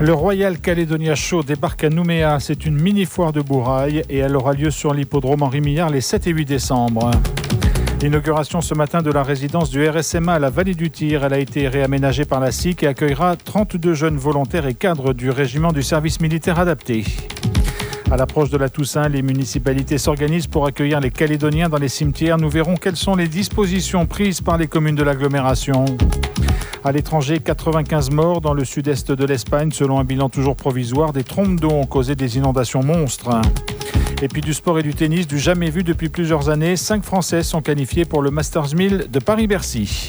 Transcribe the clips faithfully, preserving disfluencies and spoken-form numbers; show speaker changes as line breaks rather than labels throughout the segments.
Le Royal Caledonia Show débarque à Nouméa. C'est une mini-foire de Bourail et elle aura lieu sur l'hippodrome Henri Millard les sept et huit décembre. L'inauguration ce matin de la résidence du R S M A à la Vallée du Tir. Elle a été réaménagée par la S I C et accueillera trente-deux jeunes volontaires et cadres du régiment du service militaire adapté. À l'approche de la Toussaint, les municipalités s'organisent pour accueillir les Calédoniens dans les cimetières. Nous verrons quelles sont les dispositions prises par les communes de l'agglomération. À l'étranger, quatre-vingt-quinze morts dans le sud-est de l'Espagne. Selon un bilan toujours provisoire, des trompes d'eau ont causé des inondations monstres. Et puis du sport et du tennis, du jamais vu depuis plusieurs années. Cinq Français sont qualifiés pour le Masters mille de Paris-Bercy.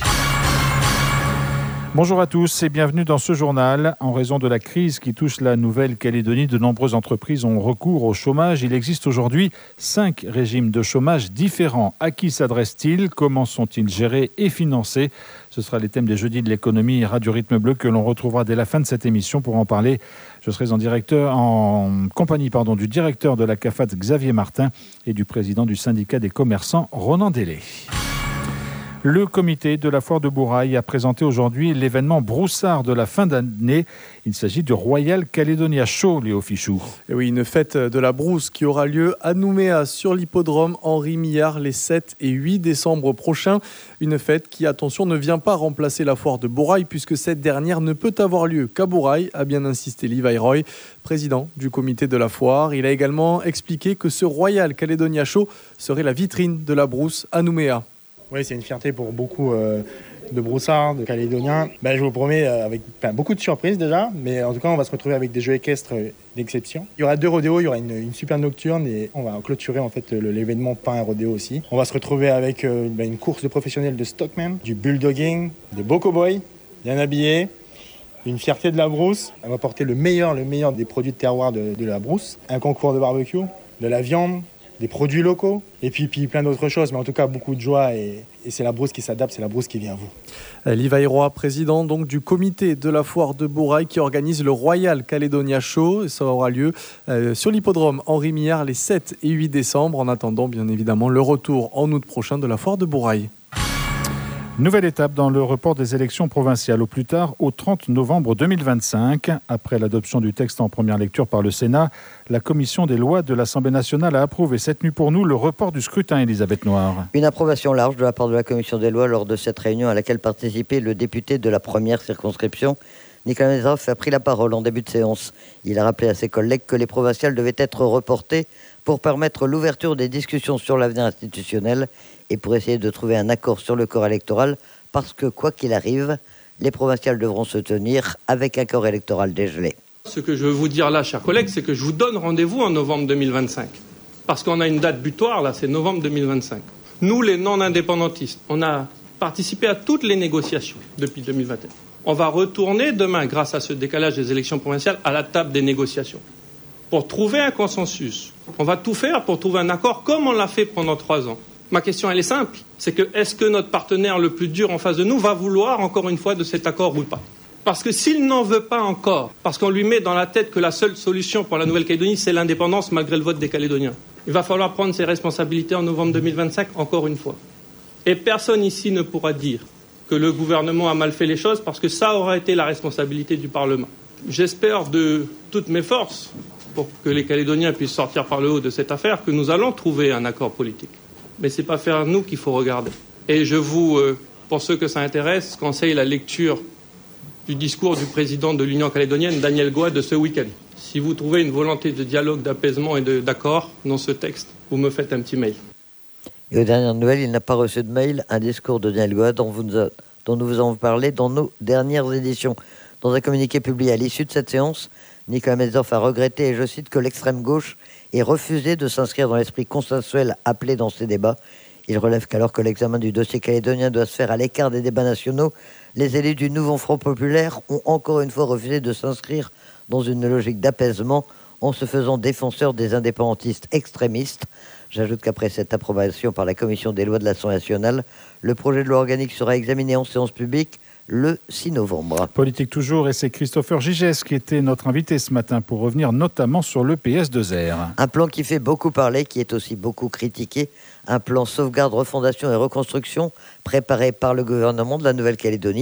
Bonjour à tous et bienvenue dans ce journal. En raison de la crise qui touche la Nouvelle-Calédonie, de nombreuses entreprises ont recours au chômage. Il existe aujourd'hui cinq régimes de chômage différents. À qui s'adressent-ils ? Comment sont-ils gérés et financés ? Ce sera les thèmes des jeudis de l'économie Radio Rythme Bleu que l'on retrouvera dès la fin de cette émission. Pour en parler, je serai en, directeur, en compagnie pardon, du directeur de la CAFAT Xavier Martin et du président du syndicat des commerçants Ronan Délé. Le comité de la foire de Bourail a présenté aujourd'hui l'événement broussard de la fin d'année. Il s'agit du Royal Caledonia Show, Léo Fichou.
Et oui, une fête de la brousse qui aura lieu à Nouméa sur l'hippodrome Henri Millard les sept et huit décembre prochains. Une fête qui, attention, ne vient pas remplacer la foire de Bourail puisque cette dernière ne peut avoir lieu qu'à Bourail, a bien insisté Levi Roy, président du comité de la foire. Il a également expliqué que ce Royal Caledonia Show serait la vitrine de la brousse à Nouméa.
Oui, c'est une fierté pour beaucoup euh, de broussards, de Calédoniens. Ben, je vous promets, euh, avec ben, beaucoup de surprises déjà, mais en tout cas, on va se retrouver avec des jeux équestres d'exception. Il y aura deux rodéos, il y aura une, une super nocturne et on va clôturer en fait le, l'événement Pain et Rodéo aussi. On va se retrouver avec euh, ben, une course de professionnels de stockman, du bulldogging, de beaux cow-boys, bien habillés. Une fierté de la brousse. On va porter le meilleur, le meilleur des produits de terroir de, de la brousse. Un concours de barbecue, de la viande, des produits locaux et puis, puis plein d'autres choses, mais en tout cas beaucoup de joie et, et c'est la brousse qui s'adapte, c'est la brousse qui vient à vous.
Levi Roy, président donc du comité de la foire de Bourail qui organise le Royal Caledonia Show. Ça aura lieu euh, sur l'hippodrome Henri Millard les sept et huit décembre. En attendant, bien évidemment, le retour en août prochain de la foire de Bourail.
Nouvelle étape dans le report des élections provinciales au plus tard au trente novembre deux mille vingt-cinq. Après l'adoption du texte en première lecture par le Sénat, la commission des lois de l'Assemblée nationale a approuvé cette nuit pour nous le report du scrutin, Elisabeth Noir.
Une approbation large de la part de la commission des lois lors de cette réunion à laquelle participait le député de la première circonscription. Nicolas Mézoff a pris la parole en début de séance. Il a rappelé à ses collègues que les provinciales devaient être reportées pour permettre l'ouverture des discussions sur l'avenir institutionnel et pour essayer de trouver un accord sur le corps électoral, parce que, quoi qu'il arrive, les provinciales devront se tenir avec un corps électoral dégelé.
Ce que je veux vous dire là, chers collègues, c'est que je vous donne rendez-vous en novembre deux mille vingt-cinq. Parce qu'on a une date butoir, là, c'est novembre deux mille vingt-cinq. Nous, les non-indépendantistes, on a participé à toutes les négociations depuis deux mille vingt et un. On va retourner demain, grâce à ce décalage des élections provinciales, à la table des négociations. Pour trouver un consensus, on va tout faire pour trouver un accord comme on l'a fait pendant trois ans. Ma question, elle est simple. C'est que, est-ce que notre partenaire le plus dur en face de nous va vouloir encore une fois de cet accord ou pas ? Parce que s'il n'en veut pas encore, parce qu'on lui met dans la tête que la seule solution pour la Nouvelle-Calédonie, c'est l'indépendance malgré le vote des Calédoniens, il va falloir prendre ses responsabilités en novembre deux mille vingt-cinq, encore une fois. Et personne ici ne pourra dire que le gouvernement a mal fait les choses parce que ça aura été la responsabilité du Parlement. J'espère de toutes mes forces, pour que les Calédoniens puissent sortir par le haut de cette affaire, que nous allons trouver un accord politique. Mais ce n'est pas faire nous qu'il faut regarder. Et je vous, euh, pour ceux que ça intéresse, conseille la lecture du discours du président de l'Union calédonienne, Daniel Goa, de ce week-end. Si vous trouvez une volonté de dialogue, d'apaisement et de, d'accord dans ce texte, vous me faites un petit mail.
Et aux dernières nouvelles, il n'a pas reçu de mail, un discours de Daniel Goa dont, vous nous a, dont nous vous avons parlé dans nos dernières éditions. Dans un communiqué publié à l'issue de cette séance, Nicolas Mézoff a regretté, et je cite, que l'extrême gauche ait refusé de s'inscrire dans l'esprit consensuel appelé dans ces débats. Il relève qu'alors que l'examen du dossier calédonien doit se faire à l'écart des débats nationaux, les élus du Nouveau Front Populaire ont encore une fois refusé de s'inscrire dans une logique d'apaisement en se faisant défenseurs des indépendantistes extrémistes. J'ajoute qu'après cette approbation par la Commission des lois de l'Assemblée nationale, le projet de loi organique sera examiné en séance publique le six novembre.
Politique toujours, et c'est Christopher Gigès qui était notre invité ce matin pour revenir notamment sur l'E P S deux R.
Un plan qui fait beaucoup parler, qui est aussi beaucoup critiqué. Un plan sauvegarde, refondation et reconstruction préparé par le gouvernement de la Nouvelle-Calédonie.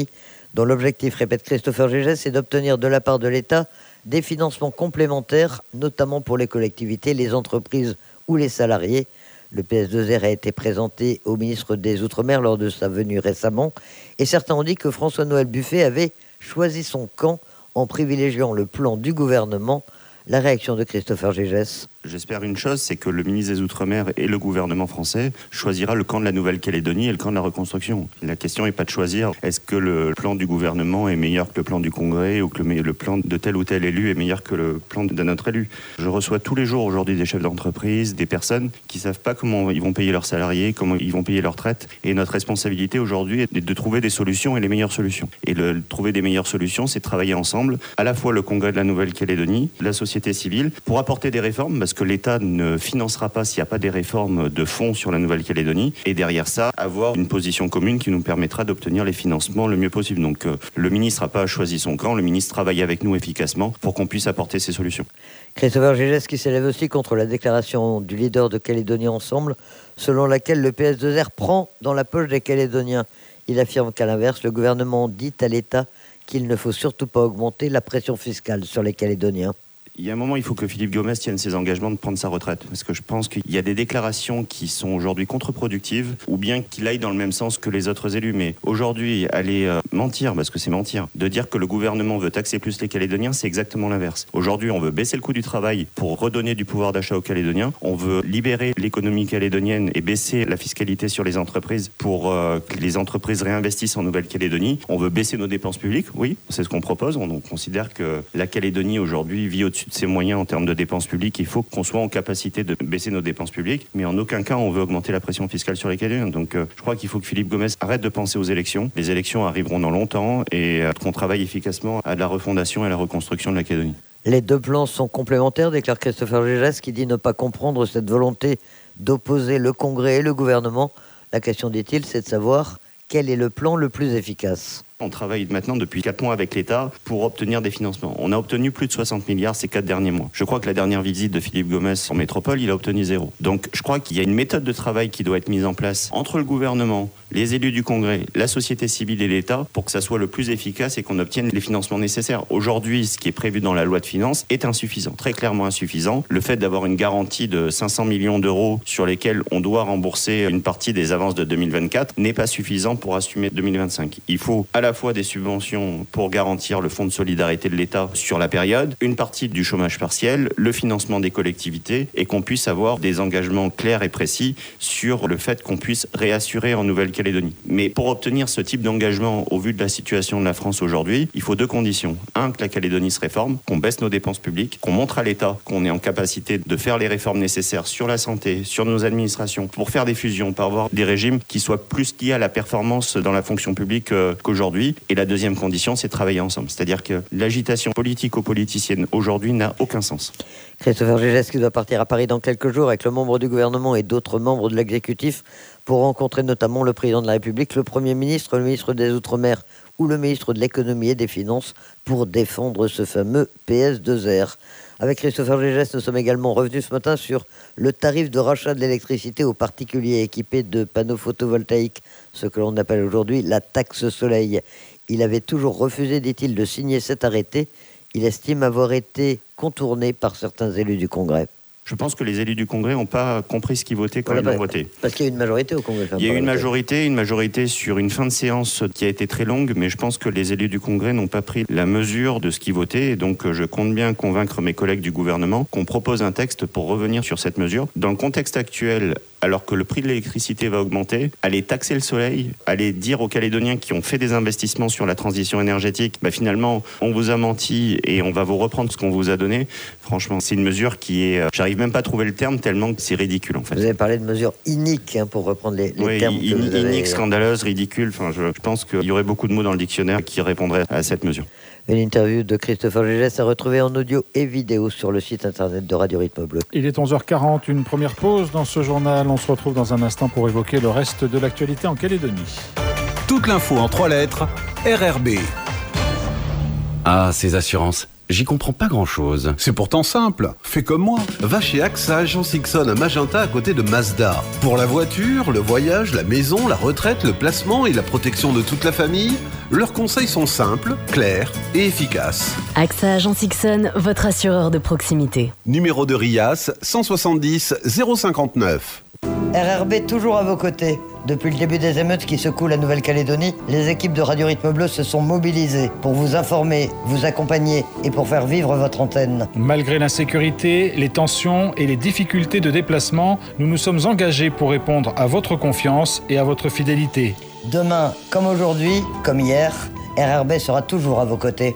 dont l'objectif, répète Christopher Gégès, c'est d'obtenir de la part de l'État des financements complémentaires, notamment pour les collectivités, les entreprises ou les salariés. Le P S deux R a été présenté au ministre des Outre-mer lors de sa venue récemment, et certains ont dit que François-Noël Buffet avait choisi son camp en privilégiant le plan du gouvernement. La réaction de Christopher Gégès.
J'espère une chose, c'est que le ministre des Outre-mer et le gouvernement français choisira le camp de la Nouvelle-Calédonie et le camp de la reconstruction. La question n'est pas de choisir est-ce que le plan du gouvernement est meilleur que le plan du Congrès ou que le, le plan de tel ou tel élu est meilleur que le plan d'un autre élu. Je reçois tous les jours aujourd'hui des chefs d'entreprise, des personnes qui ne savent pas comment ils vont payer leurs salariés, comment ils vont payer leur retraite. Et notre responsabilité aujourd'hui est de trouver des solutions et les meilleures solutions. Et le, trouver des meilleures solutions, c'est de travailler ensemble, à la fois le Congrès de la Nouvelle-Calédonie, la société civile, pour apporter des réformes, parce que l'État ne financera pas s'il n'y a pas des réformes de fond sur la Nouvelle-Calédonie. Et derrière ça, avoir une position commune qui nous permettra d'obtenir les financements le mieux possible. Donc euh, le ministre n'a pas choisi son camp, le ministre travaille avec nous efficacement pour qu'on puisse apporter ces solutions.
Christopher Gégès qui s'élève aussi contre la déclaration du leader de Calédonie Ensemble, selon laquelle le P S deux R prend dans la poche des Calédoniens. Il affirme qu'à l'inverse, le gouvernement dit à l'État qu'il ne faut surtout pas augmenter la pression fiscale sur les Calédoniens.
Il y a un moment, il faut que Philippe Gomès tienne ses engagements de prendre sa retraite. Parce que je pense qu'il y a des déclarations qui sont aujourd'hui contre-productives, ou bien qu'il aille dans le même sens que les autres élus. Mais aujourd'hui, aller euh, mentir, parce que c'est mentir, de dire que le gouvernement veut taxer plus les Calédoniens, c'est exactement l'inverse. Aujourd'hui, on veut baisser le coût du travail pour redonner du pouvoir d'achat aux Calédoniens. On veut libérer l'économie calédonienne et baisser la fiscalité sur les entreprises pour euh, que les entreprises réinvestissent en Nouvelle-Calédonie. On veut baisser nos dépenses publiques, oui, c'est ce qu'on propose. On, on considère que la Calédonie aujourd'hui vit au-dessus de ses moyens en termes de dépenses publiques. Il faut qu'on soit en capacité de baisser nos dépenses publiques, mais en aucun cas on veut augmenter la pression fiscale sur les Calédoniens. Donc euh, je crois qu'il faut que Philippe Gomès arrête de penser aux élections. Les élections arriveront dans longtemps et euh, qu'on travaille efficacement à la refondation et à la reconstruction de la Calédonie.
Les deux plans sont complémentaires, déclare Christopher Gégès, qui dit ne pas comprendre cette volonté d'opposer le Congrès et le gouvernement. La question, dit-il, c'est de savoir quel est le plan le plus efficace.
On travaille maintenant depuis quatre mois avec l'État pour obtenir des financements. On a obtenu plus de soixante milliards ces quatre derniers mois. Je crois que la dernière visite de Philippe Gomès en métropole, il a obtenu zéro. Donc je crois qu'il y a une méthode de travail qui doit être mise en place entre le gouvernement, les élus du Congrès, la société civile et l'État pour que ça soit le plus efficace et qu'on obtienne les financements nécessaires. Aujourd'hui, ce qui est prévu dans la loi de finances est insuffisant, très clairement insuffisant. Le fait d'avoir une garantie de cinq cents millions d'euros sur lesquels on doit rembourser une partie des avances de deux mille vingt-quatre n'est pas suffisant pour assumer deux mille vingt-cinq. Il faut à la fois des subventions pour garantir le fonds de solidarité de l'État sur la période, une partie du chômage partiel, le financement des collectivités et qu'on puisse avoir des engagements clairs et précis sur le fait qu'on puisse réassurer en Nouvelle-Calédonie. Mais pour obtenir ce type d'engagement au vu de la situation de la France aujourd'hui, il faut deux conditions. Un, que la Calédonie se réforme, qu'on baisse nos dépenses publiques, qu'on montre à l'État qu'on est en capacité de faire les réformes nécessaires sur la santé, sur nos administrations, pour faire des fusions, pour avoir des régimes qui soient plus liés à la performance dans la fonction publique euh, qu'aujourd'hui. Et la deuxième condition, c'est de travailler ensemble. C'est-à-dire que l'agitation politico-politicienne aujourd'hui n'a aucun sens.
Christopher Gégès qui doit partir à Paris dans quelques jours avec le membre du gouvernement et d'autres membres de l'exécutif pour rencontrer notamment le président de la République, le Premier ministre, le ministre des Outre-mer ou le ministre de l'Économie et des Finances pour défendre ce fameux P S deux R. Avec Christopher Gégès, nous sommes également revenus ce matin sur le tarif de rachat de l'électricité aux particuliers équipés de panneaux photovoltaïques, ce que l'on appelle aujourd'hui la taxe soleil. Il avait toujours refusé, dit-il, de signer cet arrêté. Il estime avoir été contourné par certains élus du Congrès.
Je pense que les élus du Congrès n'ont pas compris ce qu'ils votaient quand voilà, ils l'ont voté.
Parce qu'il y a eu une majorité au Congrès.
Il y a eu une majorité, une majorité sur une fin de séance qui a été très longue, mais je pense que les élus du Congrès n'ont pas pris la mesure de ce qu'ils votaient. Et donc je compte bien convaincre mes collègues du gouvernement qu'on propose un texte pour revenir sur cette mesure. Dans le contexte actuel, alors que le prix de l'électricité va augmenter, aller taxer le soleil, aller dire aux Calédoniens qui ont fait des investissements sur la transition énergétique, bah finalement, on vous a menti et on va vous reprendre ce qu'on vous a donné. Franchement, c'est une mesure qui est... J'arrive même pas à trouver le terme tellement que c'est ridicule, en fait.
Vous avez parlé de mesures iniques, hein, pour reprendre les, les
oui,
termes
in,
que vous avez...
iniques, scandaleuses, ridicules. Enfin, je, je pense qu'il y aurait beaucoup de mots dans le dictionnaire qui répondraient à cette mesure.
Une interview de Christopher Gégès à retrouver en audio et vidéo sur le site internet de Radio Rythme Bleu.
Il est onze heures quarante, une première pause dans ce journal. On se retrouve dans un instant pour évoquer le reste de l'actualité en Calédonie.
Toute l'info en trois lettres, R R B.
Ah, ces assurances.
J'y comprends pas grand-chose.
C'est pourtant simple. Fais comme moi. Va chez A X A Agence Ixon à Magenta à côté de Mazda. Pour la voiture, le voyage, la maison, la retraite, le placement et la protection de toute la famille, leurs conseils sont simples, clairs et efficaces.
A X A Agence Ixon, votre assureur de proximité.
Numéro de RIAS cent soixante-dix zéro cinquante-neuf.
R R B toujours à vos côtés. Depuis le début des émeutes qui secouent la Nouvelle-Calédonie, les équipes de Radio Rythme Bleu se sont mobilisées pour vous informer, vous accompagner et pour faire vivre votre antenne.
Malgré l'insécurité, les tensions et les difficultés de déplacement, nous nous sommes engagés pour répondre à votre confiance et à votre fidélité.
Demain, comme aujourd'hui, comme hier, R R B sera toujours à vos côtés.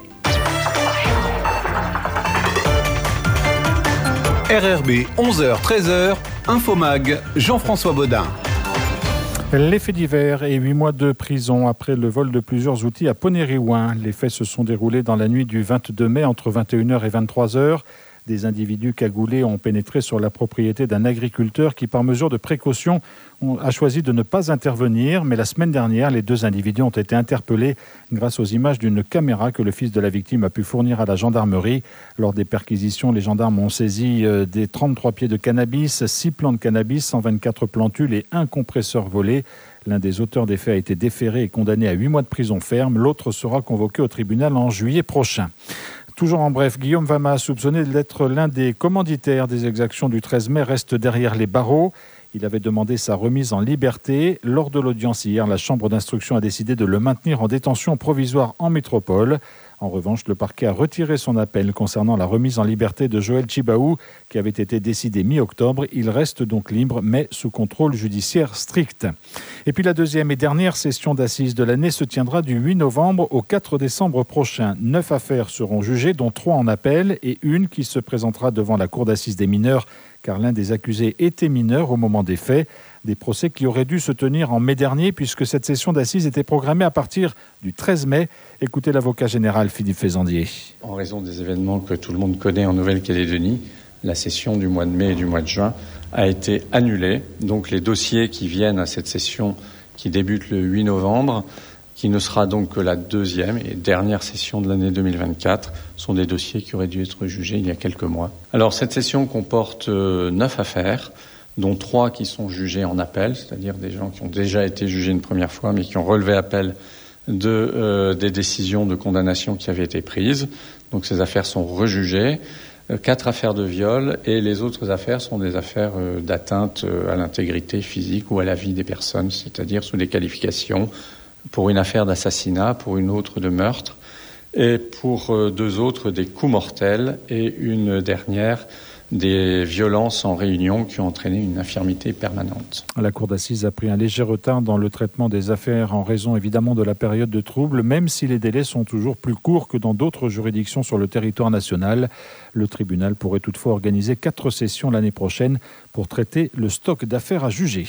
R R B, onze heures treize heures, Infomag, Jean-François Baudin.
Les faits divers et huit mois de prison après le vol de plusieurs outils à Ponériouin. Les faits se sont déroulés dans la nuit du vingt-deux mai entre vingt et une heures et vingt-trois heures. Des individus cagoulés ont pénétré sur la propriété d'un agriculteur qui, par mesure de précaution, a choisi de ne pas intervenir. Mais la semaine dernière, les deux individus ont été interpellés grâce aux images d'une caméra que le fils de la victime a pu fournir à la gendarmerie. Lors des perquisitions, les gendarmes ont saisi des trente-trois pieds de cannabis, six plants de cannabis, cent vingt-quatre plantules et un compresseur volé. L'un des auteurs des faits a été déféré et condamné à huit mois de prison ferme. L'autre sera convoqué au tribunal en juillet prochain. Toujours en bref, Guillaume Vama, soupçonné d'être l'un des commanditaires des exactions du treize mai, reste derrière les barreaux. Il avait demandé sa remise en liberté. Lors de l'audience hier, la chambre d'instruction a décidé de le maintenir en détention provisoire en métropole. En revanche, le parquet a retiré son appel concernant la remise en liberté de Joël Chibaou, qui avait été décidé mi-octobre. Il reste donc libre, mais sous contrôle judiciaire strict. Et puis la deuxième et dernière session d'assises de l'année se tiendra du huit novembre au quatre décembre prochain. Neuf affaires seront jugées, dont trois en appel et une qui se présentera devant la cour d'assises des mineurs, car l'un des accusés était mineur au moment des faits. Des procès qui auraient dû se tenir en mai dernier, puisque cette session d'assises était programmée à partir du treize mai. Écoutez l'avocat général Philippe Fézandier.
En raison des événements que tout le monde connaît en Nouvelle-Calédonie, la session du mois de mai et du mois de juin a été annulée. Donc les dossiers qui viennent à cette session qui débute le huit novembre, qui ne sera donc que la deuxième et dernière session de l'année deux mille vingt-quatre, sont des dossiers qui auraient dû être jugés il y a quelques mois. Alors cette session comporte euh, neuf affaires, dont trois qui sont jugés en appel, c'est-à-dire des gens qui ont déjà été jugés une première fois, mais qui ont relevé appel de, euh, des décisions de condamnation qui avaient été prises. Donc ces affaires sont rejugées. Euh, quatre affaires de viol, et les autres affaires sont des affaires euh, d'atteinte euh, à l'intégrité physique ou à la vie des personnes, c'est-à-dire sous des qualifications pour une affaire d'assassinat, pour une autre de meurtre, et pour euh, deux autres des coups mortels, et une dernière des violences en réunion qui ont entraîné une infirmité permanente.
La cour d'assises a pris un léger retard dans le traitement des affaires en raison évidemment de la période de trouble, même si les délais sont toujours plus courts que dans d'autres juridictions sur le territoire national. Le tribunal pourrait toutefois organiser quatre sessions l'année prochaine pour traiter le stock d'affaires à juger.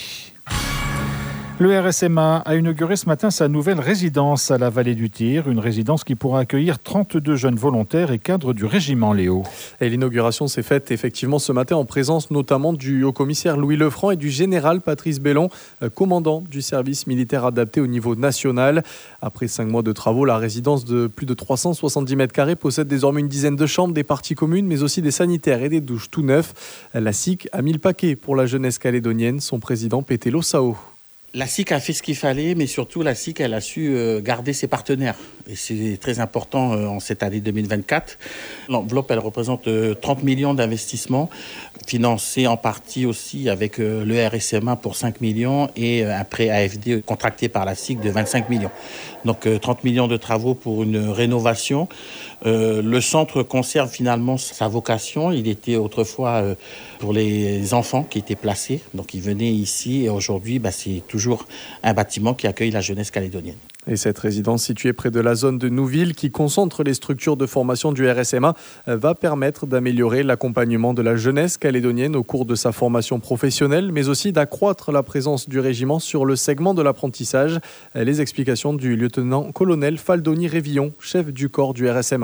Le R S M A a inauguré ce matin sa nouvelle résidence à la Vallée du Tir, une résidence qui pourra accueillir trente-deux jeunes volontaires et cadres du régiment Léo.
Et l'inauguration s'est faite effectivement ce matin en présence notamment du haut-commissaire Louis Lefranc et du général Patrice Bellon, commandant du service militaire adapté au niveau national. Après cinq mois de travaux, la résidence de plus de trois cent soixante-dix mètres carrés possède désormais une dizaine de chambres, des parties communes, mais aussi des sanitaires et des douches tout neufs. La S I C a mis le paquet pour la jeunesse calédonienne, son président Pételo Sao.
La S I C a fait ce qu'il fallait, mais surtout la S I C, elle a su garder ses partenaires. Et c'est très important en cette année deux mille vingt-quatre. L'enveloppe, elle représente trente millions d'investissements, financés en partie aussi avec le R S M A pour cinq millions et un prêt A F D contracté par la S I C de vingt-cinq millions. Donc trente millions de travaux pour une rénovation. Euh, le centre conserve finalement sa vocation. Il était autrefois euh, pour les enfants qui étaient placés. Donc ils venaient ici et aujourd'hui, bah, c'est toujours un bâtiment qui accueille la jeunesse calédonienne.
Et cette résidence située près de la zone de Nouville, qui concentre les structures de formation du R S M A, va permettre d'améliorer l'accompagnement de la jeunesse calédonienne au cours de sa formation professionnelle, mais aussi d'accroître la présence du régiment sur le segment de l'apprentissage. Les explications du lieutenant-colonel Faldoni Révillon, chef du corps du R S M A.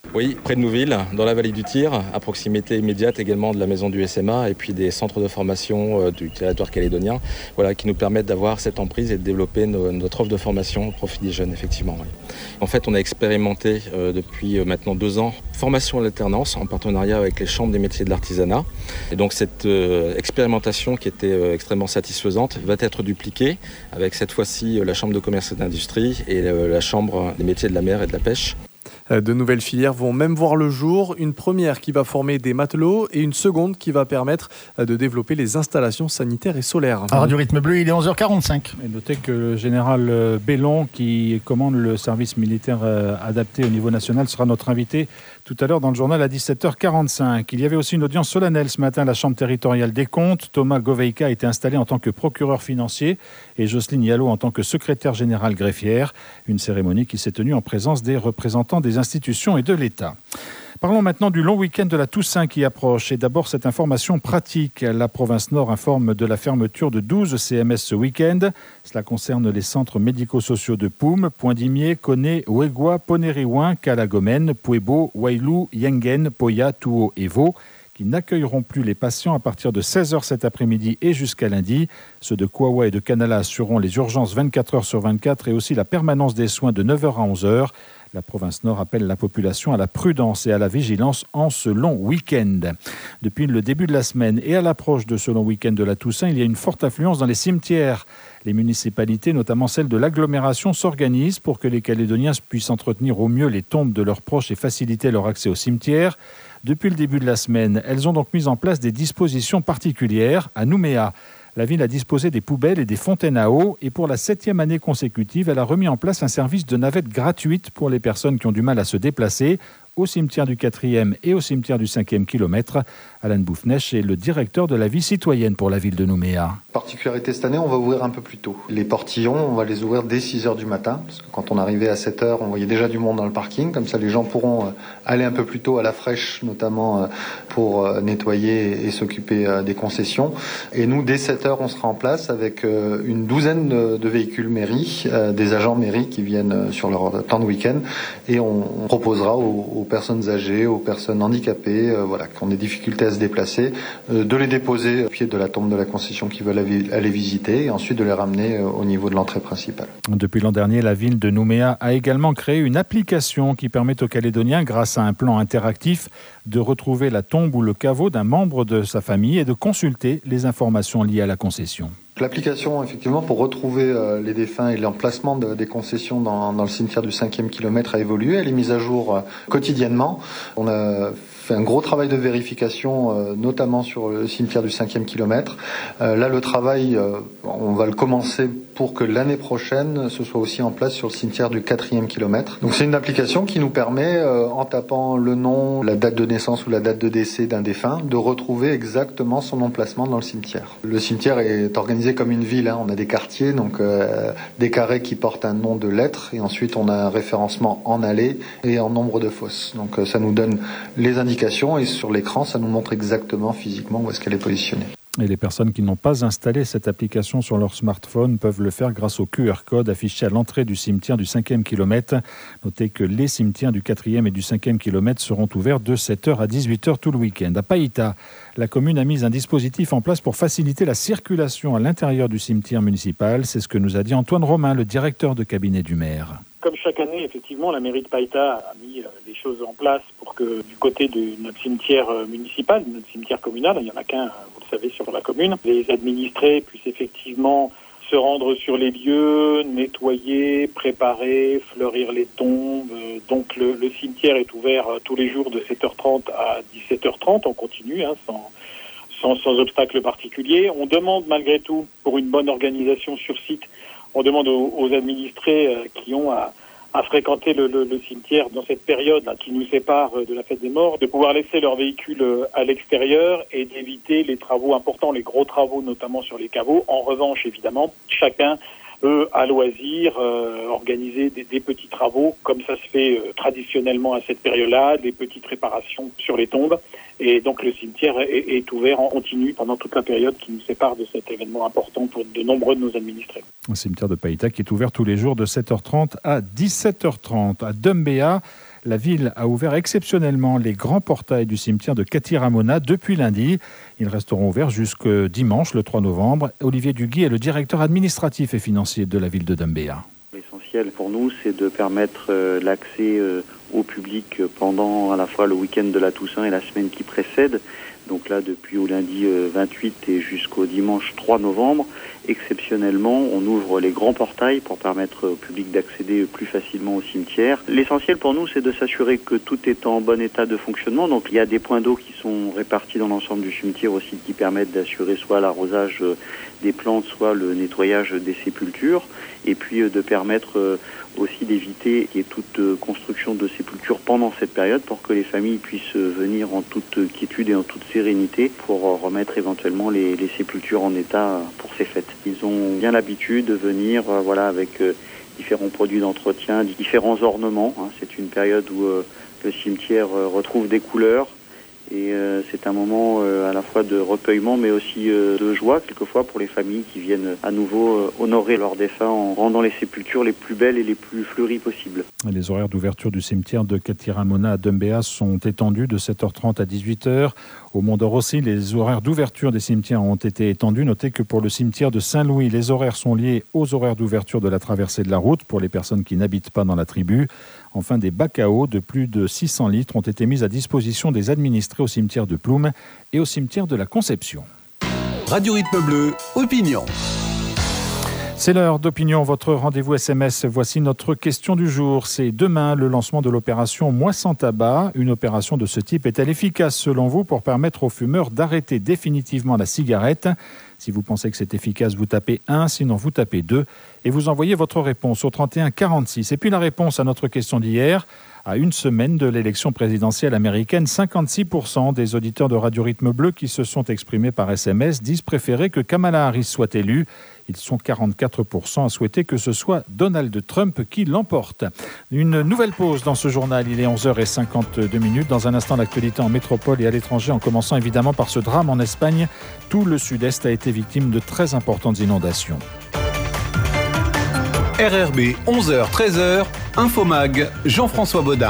Oui, près de Nouville, dans la vallée du Tir, à proximité immédiate également de la maison du S M A et puis des centres de formation euh, du territoire calédonien, voilà, qui nous permettent d'avoir cette emprise et de développer nos, notre offre de formation au profit des jeunes, effectivement. Oui. En fait, on a expérimenté euh, depuis euh, maintenant deux ans formation à l'alternance en partenariat avec les chambres des métiers de l'artisanat. Et donc cette euh, expérimentation qui était euh, extrêmement satisfaisante va être dupliquée avec cette fois-ci euh, la chambre de commerce et d'industrie et euh, la chambre des métiers de la mer et de la pêche.
De nouvelles filières vont même voir le jour. Une première qui va former des matelots et une seconde qui va permettre de développer les installations sanitaires et solaires.
À Radio Rythme Bleu, il est onze heures quarante-cinq.
Et notez que le général Bellon, qui commande le service militaire adapté au niveau national, sera notre invité tout à l'heure dans le journal à dix-sept heures quarante-cinq. Il y avait aussi une audience solennelle ce matin à la Chambre territoriale des comptes. Thomas Goveika a été installé en tant que procureur financier et Jocelyne Yallo en tant que secrétaire générale greffière. Une cérémonie qui s'est tenue en présence des représentants des institutions et de l'État. Parlons maintenant du long week-end de la Toussaint qui approche. Et d'abord, cette information pratique. La province Nord informe de la fermeture de douze C M S ce week-end. Cela concerne les centres médico-sociaux de Poum, Poindimier, Koné, Ouegua, Ponériouin, Calagomène, Puebo, Wailou, Yengen, Poya, Touo et Vaud, qui n'accueilleront plus les patients à partir de seize heures cet après-midi et jusqu'à lundi. Ceux de Kouawa et de Canala assureront les urgences vingt-quatre heures sur vingt-quatre et aussi la permanence des soins de neuf heures à onze heures. La province Nord appelle la population à la prudence et à la vigilance en ce long week-end. Depuis le début de la semaine et à l'approche de ce long week-end de la Toussaint, il y a une forte affluence dans les cimetières. Les municipalités, notamment celles de l'agglomération, s'organisent pour que les Calédoniens puissent entretenir au mieux les tombes de leurs proches et faciliter leur accès aux cimetières. Depuis le début de la semaine, elles ont donc mis en place des dispositions particulières. À Nouméa, la ville a disposé des poubelles et des fontaines à eau et pour la septième année consécutive, elle a remis en place un service de navette gratuite pour les personnes qui ont du mal à se déplacer au cimetière du quatrième et au cimetière du cinquième kilomètre. Alain Boufnech est le directeur de la vie citoyenne pour la ville de Nouméa.
Particularité cette année, on va ouvrir un peu plus tôt. Les portillons, on va les ouvrir dès six heures du matin, parce que quand on arrivait à sept heures, on voyait déjà du monde dans le parking. Comme ça, les gens pourront aller un peu plus tôt à la fraîche, notamment pour nettoyer et s'occuper des concessions. Et nous, dès sept heures, on sera en place avec une douzaine de véhicules mairie, des agents mairie qui viennent sur leur temps de week-end, et on proposera aux aux personnes âgées, aux personnes handicapées, euh, voilà, qui ont des difficultés à se déplacer, euh, de les déposer au pied de la tombe de la concession qu'ils veulent aller visiter et ensuite de les ramener euh, au niveau de l'entrée principale.
Depuis l'an dernier, la ville de Nouméa a également créé une application qui permet aux Calédoniens, grâce à un plan interactif, de retrouver la tombe ou le caveau d'un membre de sa famille et de consulter les informations liées à la concession.
L'application, effectivement, pour retrouver euh, les défunts et l'emplacement de, des concessions dans, dans le cimetière du cinquième kilomètre a évolué. Elle est mise à jour euh, quotidiennement. On a fait un gros travail de vérification, euh, notamment sur le cimetière du cinquième kilomètre. Euh, là, le travail, euh, on va le commencer pour que l'année prochaine, ce soit aussi en place sur le cimetière du quatrième kilomètre. Donc c'est une application qui nous permet, euh, en tapant le nom, la date de naissance ou la date de décès d'un défunt, de retrouver exactement son emplacement dans le cimetière. Le cimetière est organisé comme une ville, hein. On a des quartiers, donc euh, des carrés qui portent un nom de lettres, et ensuite on a un référencement en allées et en nombre de fosses. Donc euh, ça nous donne les indications, et sur l'écran ça nous montre exactement physiquement où est-ce qu'elle est positionnée.
Et les personnes qui n'ont pas installé cette application sur leur smartphone peuvent le faire grâce au Q R code affiché à l'entrée du cimetière du cinquième kilomètre. Notez que les cimetières du quatrième et du cinquième kilomètre seront ouverts de sept heures à dix-huit heures tout le week-end. À Païta, la commune a mis un dispositif en place pour faciliter la circulation à l'intérieur du cimetière municipal. C'est ce que nous a dit Antoine Romain, le directeur de cabinet du maire.
Comme chaque année, effectivement, la mairie de Païta a mis des choses en place pour que du côté de notre cimetière municipal, de notre cimetière communal, il n'y en a qu'un, vous le savez, sur la commune, les administrés puissent effectivement se rendre sur les lieux, nettoyer, préparer, fleurir les tombes. Donc le, le cimetière est ouvert tous les jours de sept heures trente à dix-sept heures trente, on continue, hein, sans, sans, sans obstacle particulier. On demande malgré tout, pour une bonne organisation sur site, on demande aux, aux administrés euh, qui ont à, à fréquenter le, le, le cimetière dans cette période là, qui nous sépare de la fête des morts, de pouvoir laisser leur véhicule à l'extérieur et d'éviter les travaux importants, les gros travaux notamment sur les caveaux. En revanche, évidemment, chacun peut à loisir euh, organiser des, des petits travaux, comme ça se fait euh, traditionnellement à cette période-là, des petites réparations sur les tombes. Et donc le cimetière est, est ouvert en continu pendant toute la période qui nous sépare de cet événement important pour de nombreux de nos administrés.
Un cimetière de Païta qui est ouvert tous les jours de sept heures trente à dix-sept heures trente. À Dumbéa, La ville a ouvert exceptionnellement les grands portails du cimetière de Cati Ramona depuis lundi. Ils resteront ouverts jusqu'au dimanche, le trois novembre. Olivier Duguy est le directeur administratif et financier de la ville de Dambéa.
L'essentiel pour nous, c'est de permettre euh, l'accès euh, au public pendant à la fois le week-end de la Toussaint et la semaine qui précède. Donc là, depuis au lundi euh, vingt-huit et jusqu'au dimanche trois novembre, exceptionnellement, on ouvre les grands portails pour permettre au public d'accéder plus facilement au cimetière. L'essentiel pour nous, c'est de s'assurer que tout est en bon état de fonctionnement. Donc il y a des points d'eau qui sont répartis dans l'ensemble du cimetière aussi, qui permettent d'assurer soit l'arrosage euh, des plantes, soit le nettoyage des sépultures, et puis euh, de permettre euh, aussi d'éviter qu'il y ait toute euh, construction de sépultures pendant cette période pour que les familles puissent euh, venir en toute quiétude et en toute sérénité pour euh, remettre éventuellement les, les sépultures en état euh, pour ces fêtes. Ils ont bien l'habitude de venir euh, voilà, avec euh, différents produits d'entretien, différents ornements. Hein. C'est une période où euh, le cimetière euh, retrouve des couleurs. Et euh, c'est un moment euh, à la fois de recueillement mais aussi euh, de joie quelquefois pour les familles qui viennent à nouveau euh, honorer leurs défunts en rendant les sépultures les plus belles et les plus fleuries possibles.
Les horaires d'ouverture du cimetière de Cati Ramona à Dambéa sont étendus de sept heures trente à dix-huit heures. Au Mont-d'Or aussi, les horaires d'ouverture des cimetières ont été étendus. Notez que pour le cimetière de Saint-Louis, les horaires sont liés aux horaires d'ouverture de la traversée de la route pour les personnes qui n'habitent pas dans la tribu. Enfin, des bacs à eau de plus de six cents litres ont été mis à disposition des administrés au cimetière de Ploum et au cimetière de la Conception.
Radio Rythme Bleu, opinion.
C'est l'heure d'opinion, votre rendez-vous S M S. Voici notre question du jour. C'est demain le lancement de l'opération Moi sans tabac. Une opération de ce type est-elle efficace selon vous pour permettre aux fumeurs d'arrêter définitivement la cigarette ? Si vous pensez que c'est efficace, vous tapez un, sinon vous tapez deux et vous envoyez votre réponse au trente et un quarante-six. Et puis la réponse à notre question d'hier. À une semaine de l'élection présidentielle américaine, cinquante-six pour cent des auditeurs de Radio Rythme Bleu qui se sont exprimés par S M S disent préférer que Kamala Harris soit élue. Ils sont quarante-quatre pour cent à souhaiter que ce soit Donald Trump qui l'emporte. Une nouvelle pause dans ce journal, il est onze heures cinquante-deux minutes. Dans un instant, l'actualité en métropole et à l'étranger, en commençant évidemment par ce drame en Espagne. Tout le sud-est a été victime de très importantes inondations.
R R B, onze heures treize heures, Infomag, Jean-François Baudin.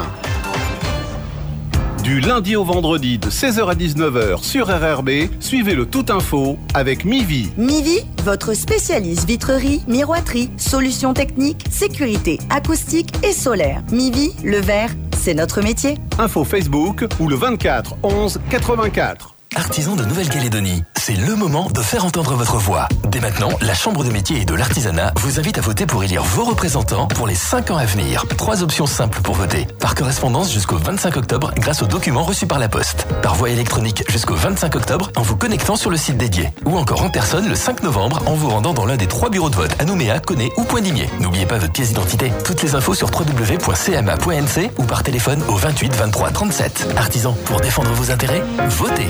Du lundi au vendredi de seize heures à dix-neuf heures sur R R B, suivez le Tout Info avec Mivi.
Mivi, votre spécialiste vitrerie, miroiterie, solutions techniques, sécurité, acoustique et solaire. Mivi, le verre, c'est notre métier.
Info Facebook ou le vingt-quatre onze quatre-vingt-quatre.
Artisans de Nouvelle-Calédonie, c'est le moment de faire entendre votre voix. Dès maintenant, la Chambre de métier et de l'artisanat vous invite à voter pour élire vos représentants pour les cinq ans à venir. Trois options simples pour voter. Par correspondance jusqu'au vingt-cinq octobre grâce aux documents reçus par la poste. Par voie électronique jusqu'au vingt-cinq octobre en vous connectant sur le site dédié. Ou encore en personne le cinq novembre en vous rendant dans l'un des trois bureaux de vote à Nouméa, Koné ou Pointe-Dimier. N'oubliez pas votre pièce d'identité. Toutes les infos sur w w w point c m a point n c ou par téléphone au vingt-huit vingt-trois trente-sept. Artisans, pour défendre vos intérêts, votez.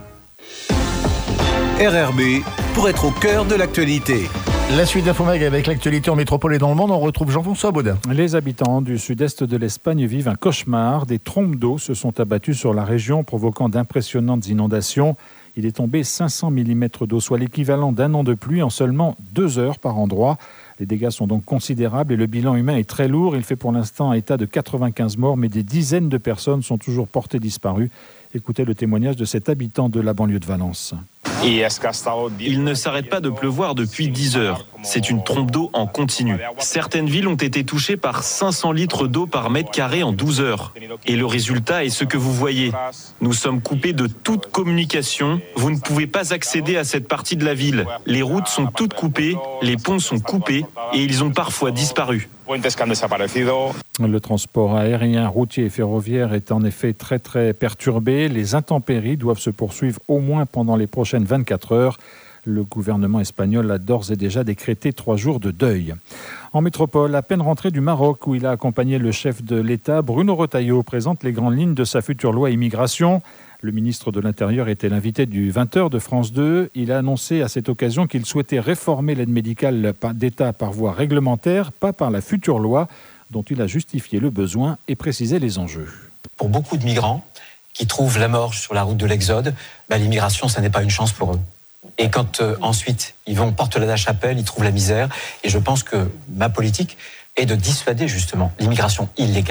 R R B, pour être au cœur de l'actualité.
La suite d'Infomag avec l'actualité en métropole et dans le monde, on retrouve Jean-François Baudin.
Les habitants du sud-est de l'Espagne vivent un cauchemar. Des trompes d'eau se sont abattues sur la région, provoquant d'impressionnantes inondations. Il est tombé cinq cents millimètres d'eau, soit l'équivalent d'un an de pluie en seulement deux heures par endroit. Les dégâts sont donc considérables et le bilan humain est très lourd. Il fait pour l'instant état de quatre-vingt-quinze morts, mais des dizaines de personnes sont toujours portées disparues. Écoutez le témoignage de cet habitant de la banlieue de Valence.
Il ne s'arrête pas de pleuvoir depuis dix heures. C'est une trompe d'eau en continu. Certaines villes ont été touchées par cinq cents litres d'eau par mètre carré en douze heures. Et le résultat est ce que vous voyez. Nous sommes coupés de toute communication. Vous ne pouvez pas accéder à cette partie de la ville. Les routes sont toutes coupées, les ponts sont coupés et ils ont parfois disparu.
Le transport aérien, routier et ferroviaire est en effet très très perturbé. Les intempéries doivent se poursuivre au moins pendant les prochaines vingt-quatre heures. Le gouvernement espagnol a d'ores et déjà décrété trois jours de deuil. En métropole, à peine rentré du Maroc où il a accompagné le chef de l'État, Bruno Retailleau présente les grandes lignes de sa future loi immigration. Le ministre de l'Intérieur était l'invité du vingt heures de France deux. Il a annoncé à cette occasion qu'il souhaitait réformer l'aide médicale d'État par voie réglementaire, pas par la future loi, dont il a justifié le besoin et précisé les enjeux.
Pour beaucoup de migrants qui trouvent la mort sur la route de l'exode, bah, l'immigration, ça n'est pas une chance pour eux. Et quand euh, ensuite ils vont porte la chapelle, ils trouvent la misère. Et je pense que ma politique est de dissuader justement l'immigration illégale.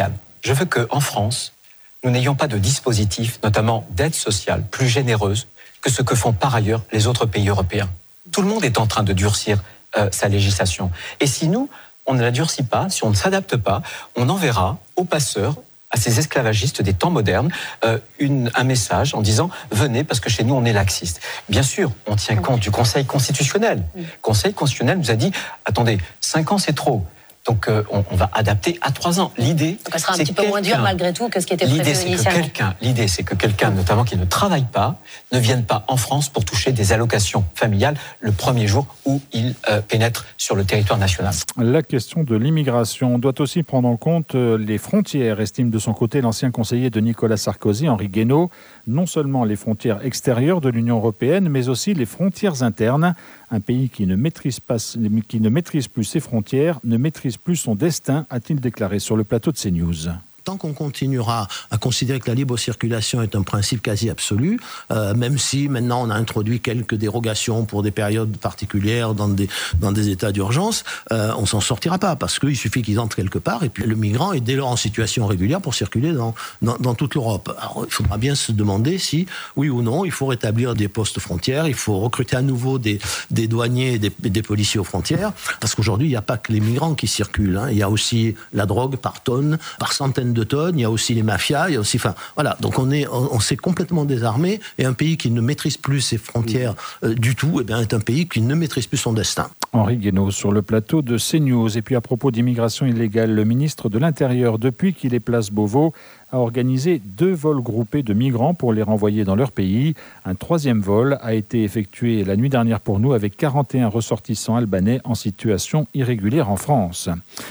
Je veux qu'en France, nous n'ayons pas de dispositif, notamment d'aide sociale, plus généreuse que ce que font par ailleurs les autres pays européens. Tout le monde est en train de durcir euh, sa législation. Et si nous, on ne la durcit pas, si on ne s'adapte pas, on enverra aux passeurs, à ces esclavagistes des temps modernes, euh, une, un message en disant « Venez, parce que chez nous, on est laxiste ». Bien sûr, on tient compte du Conseil constitutionnel. Le Conseil constitutionnel nous a dit « Attendez, cinq ans, c'est trop ». Donc, euh, on, on va adapter à trois ans. L'idée,
Donc, ça sera un petit peu moins dur malgré tout que ce qui était
l'idée,
prévu
c'est
initialement.
Que quelqu'un, l'idée, c'est que quelqu'un, notamment qui ne travaille pas, ne vienne pas en France pour toucher des allocations familiales le premier jour où il euh, pénètre sur le territoire national.
La question de l'immigration doit aussi prendre en compte les frontières, estime de son côté l'ancien conseiller de Nicolas Sarkozy, Henri Guénaud. Non seulement les frontières extérieures de l'Union européenne, mais aussi les frontières internes. Un pays qui ne maîtrise pas, qui ne maîtrise plus ses frontières, ne maîtrise plus son destin, a-t-il déclaré sur le plateau de CNews.
Tant qu'on continuera à considérer que la libre circulation est un principe quasi absolu, euh, même si maintenant on a introduit quelques dérogations pour des périodes particulières dans des, dans des états d'urgence, euh, on s'en sortira pas, parce qu'il suffit qu'ils entrent quelque part, et puis le migrant est dès lors en situation régulière pour circuler dans, dans, dans toute l'Europe. Alors il faudra bien se demander si, oui ou non, il faut rétablir des postes frontières, il faut recruter à nouveau des, des douaniers et des, des policiers aux frontières, parce qu'aujourd'hui il n'y a pas que les migrants qui circulent, hein. Il y a aussi la drogue par tonnes, par centaines de tonnes, il y a aussi les mafias, il y a aussi, enfin, voilà, donc on est, on, on s'est complètement désarmé, et un pays qui ne maîtrise plus ses frontières euh, du tout, eh bien, est un pays qui ne maîtrise plus son destin.
Henri Guénaud sur le plateau de CNews. Et puis à propos d'immigration illégale, le ministre de l'Intérieur, depuis qu'il est place Beauvau, a organisé deux vols groupés de migrants pour les renvoyer dans leur pays. Un troisième vol a été effectué la nuit dernière pour nous avec quarante et un ressortissants albanais en situation irrégulière en France.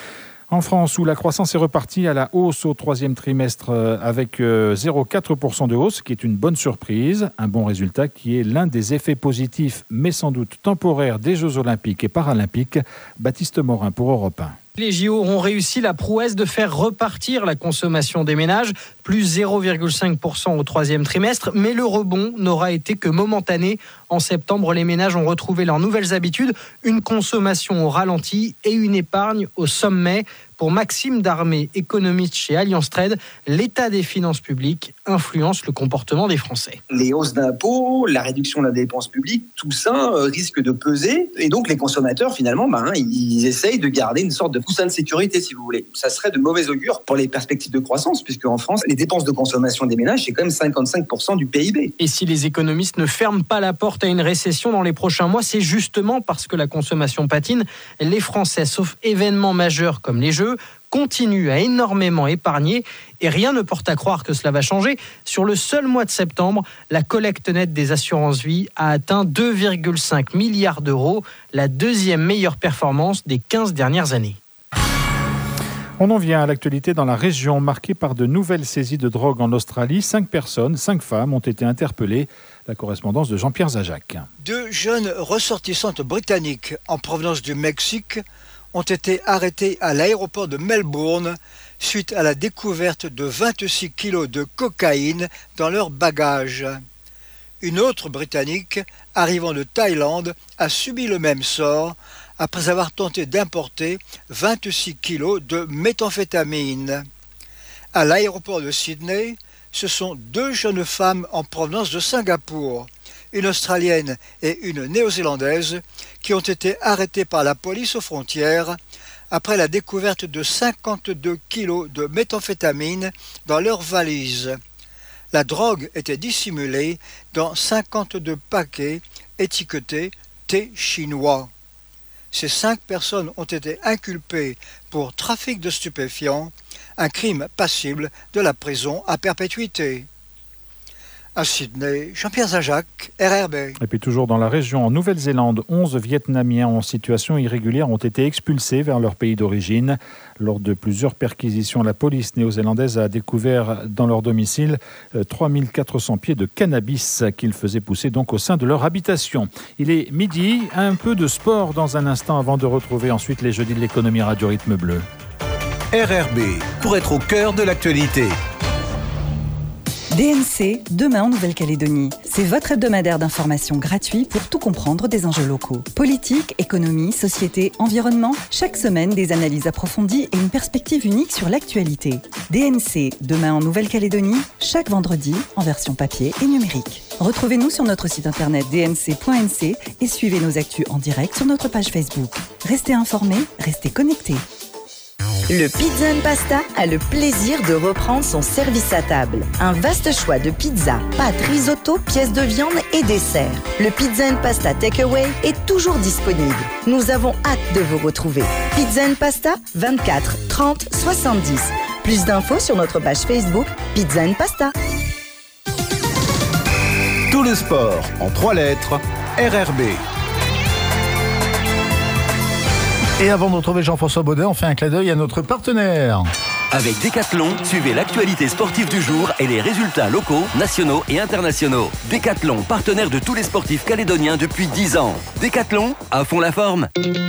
En France, où la croissance est repartie à la hausse au troisième trimestre avec zéro virgule quatre pour cent de hausse, ce qui est une bonne surprise, un bon résultat qui est l'un des effets positifs, mais sans doute temporaires, des Jeux Olympiques et Paralympiques. Baptiste Morin pour Europe un.
Les J O ont réussi la prouesse de faire repartir la consommation des ménages, plus zéro virgule cinq pour cent au troisième trimestre, mais le rebond n'aura été que momentané. En septembre, les ménages ont retrouvé leurs nouvelles habitudes, une consommation au ralenti et une épargne au sommet. Pour Maxime Darmé, économiste chez Allianz Trade, l'état des finances publiques influence le comportement des Français.
Les hausses d'impôts, la réduction de la dépense publique, tout ça euh, risque de peser. Et donc les consommateurs, finalement, bah, hein, ils essayent de garder une sorte de coussin de sécurité, si vous voulez. Ça serait de mauvais augure pour les perspectives de croissance, puisque en France, les dépenses de consommation des ménages, c'est quand même cinquante-cinq pour cent du P I B.
Et si les économistes ne ferment pas la porte à une récession dans les prochains mois, c'est justement parce que la consommation patine. Les Français, sauf événements majeurs comme les Jeux, continuent à énormément épargner et rien ne porte à croire que cela va changer. Sur le seul mois de septembre, la collecte nette des assurances-vie a atteint deux virgule cinq milliards d'euros, la deuxième meilleure performance des quinze dernières années.
On en vient à l'actualité dans la région marquée par de nouvelles saisies de drogue en Australie. Cinq personnes, cinq femmes ont été interpellées. La correspondance de Jean-Pierre Zajac.
Deux jeunes ressortissantes britanniques en provenance du Mexique ont été arrêtés à l'aéroport de Melbourne suite à la découverte de vingt-six kilos de cocaïne dans leurs bagages. Une autre Britannique, arrivant de Thaïlande, a subi le même sort après avoir tenté d'importer vingt-six kilos de méthamphétamine. À l'aéroport de Sydney, ce sont deux jeunes femmes en provenance de Singapour, une Australienne et une Néo-Zélandaise, qui ont été arrêtées par la police aux frontières après la découverte de cinquante-deux kilos de méthamphétamine dans leurs valises. La drogue était dissimulée dans cinquante-deux paquets étiquetés thé chinois. Ces cinq personnes ont été inculpées pour trafic de stupéfiants, un crime passible de la prison à perpétuité. À Sydney, Jean-Pierre Zajac, R R B.
Et puis toujours dans la région, en Nouvelle-Zélande, onze Vietnamiens en situation irrégulière ont été expulsés vers leur pays d'origine. Lors de plusieurs perquisitions, la police néo-zélandaise a découvert dans leur domicile trois mille quatre cents pieds de cannabis qu'ils faisaient pousser donc au sein de leur habitation. Il est midi, un peu de sport dans un instant avant de retrouver ensuite les jeudis de l'économie Radio Rythme Bleu.
R R B, pour être au cœur de l'actualité.
D N C, demain en Nouvelle-Calédonie.
C'est votre hebdomadaire d'information gratuit pour tout comprendre des enjeux locaux. Politique, économie, société, environnement, chaque semaine des analyses approfondies et une perspective unique sur l'actualité. D N C, demain en Nouvelle-Calédonie, chaque vendredi en version papier et numérique. Retrouvez-nous sur notre site internet d n c point n c et suivez nos actus en direct sur notre page Facebook. Restez informés, restez connectés.
Le Pizza and Pasta a le plaisir de reprendre son service à table. Un vaste choix de pizza, pâtes, risotto, pièces de viande et desserts. Le Pizza and Pasta Takeaway est toujours disponible. Nous avons hâte de vous retrouver. Pizza and Pasta, vingt-quatre trente soixante-dix. Plus d'infos sur notre page Facebook Pizza and Pasta.
Tout le sport en trois lettres, R R B.
Et avant de retrouver Jean-François Baudet, on fait un clin d'œil à notre partenaire.
Avec Decathlon, suivez l'actualité sportive du jour et les résultats locaux, nationaux et internationaux. Decathlon, partenaire de tous les sportifs calédoniens depuis dix ans. Decathlon, à fond la forme.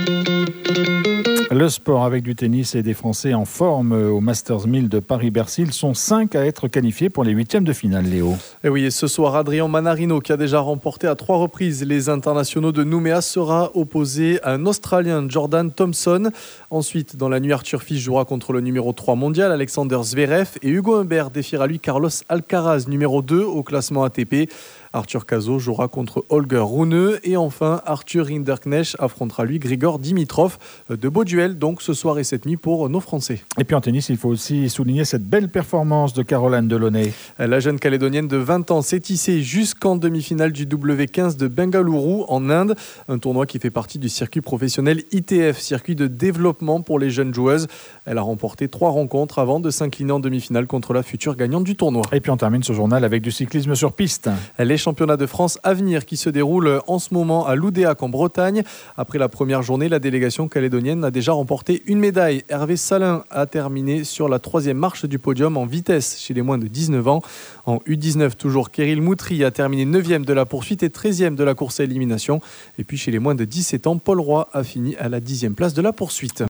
Le sport avec du tennis et des Français en forme au Masters mille de Paris-Bercy. Ils sont cinq à être qualifiés pour les huitièmes de finale, Léo.
Et oui, et ce soir, Adrian Manarino, qui a déjà remporté à trois reprises les internationaux de Nouméa, sera opposé à un Australien, Jordan Thompson. Ensuite, dans la nuit, Arthur Fils jouera contre le numéro trois mondial, Alexander Zverev. Et Hugo Humbert défiera lui Carlos Alcaraz, numéro deux au classement A T P. Arthur Cazot jouera contre Holger Rune. Et enfin, Arthur Rinderknecht affrontera lui Grigor Dimitrov. De beaux duels donc ce soir et cette nuit pour nos Français.
Et puis en tennis, il faut aussi souligner cette belle performance de Caroline Delaunay.
La jeune Calédonienne de vingt ans s'est hissée jusqu'en demi-finale du W quinze de Bengaluru en Inde. Un tournoi qui fait partie du circuit professionnel I T F, circuit de développement pour les jeunes joueuses. Elle a remporté trois rencontres avant de s'incliner en demi-finale contre la future gagnante du tournoi.
Et puis on termine ce journal avec du cyclisme sur piste.
Les championnats de France à venir qui se déroulent en ce moment à Loudéac en Bretagne. Après la première journée, la délégation calédonienne a déjà remporté une médaille. Hervé Salin a terminé sur la troisième marche du podium en vitesse chez les moins de dix-neuf ans. En U dix-neuf, toujours, Kéril Moutry a terminé neuvième de la poursuite et treizième de la course à élimination. Et puis chez les moins de dix-sept ans, Paul Roy a fini à la dixième place de la poursuite.